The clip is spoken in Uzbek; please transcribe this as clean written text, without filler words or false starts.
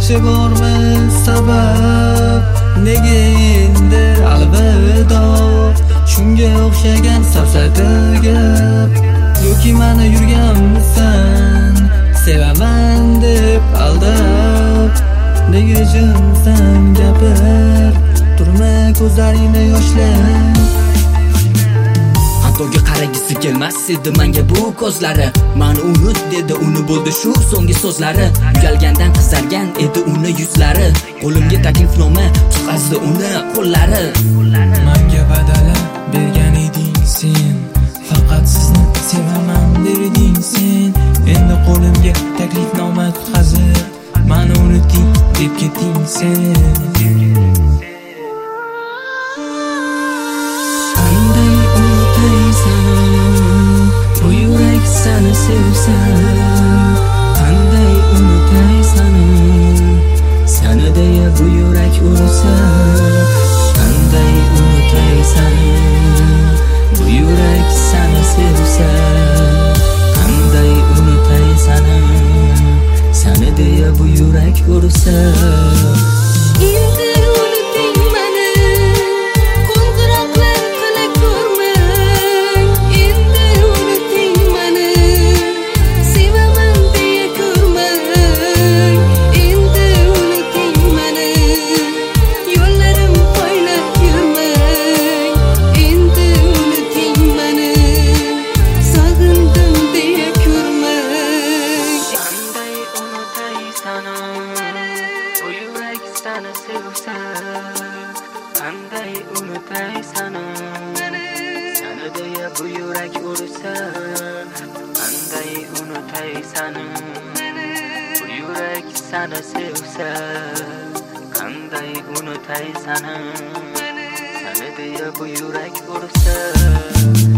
Yaxshi bormi sabab, nega endi alvido? Shunga o'xshagan safsata gap, yoki meni yurganmisan sevaman deb aldab. Nega jimsan gapir, turma ko'zlaringda yoshlar. Hattoki qaragisi kelmas edi menga bu ko'zlari. Mani unut dedi, uni bo'ldi shu so'nggi so'zlari. Uyalgandan qizargan edi uni yuzlari. Qo'limga taklifnoma tutqazdi uni qo'llari. Menga badala bergan eding sen, faqat sizni sevaman derding sen. Endi qo'limga taklifnoma tutqazib mani unuting deb ketding sen. Seni sevsem, qanday unutay seni? Seni deya bu yurak ursa, qanday unutay seni? Bu yurak seni sevsa, qanday unutay seni? Seni deya bu yurak ursa. Seni sevsa, qanday unutay seni? Seni deya bu yurak ursa, qanday unutay seni? Bu yurak seni sevsa, qanday unutay seni? Seni deya bu yurak ursa.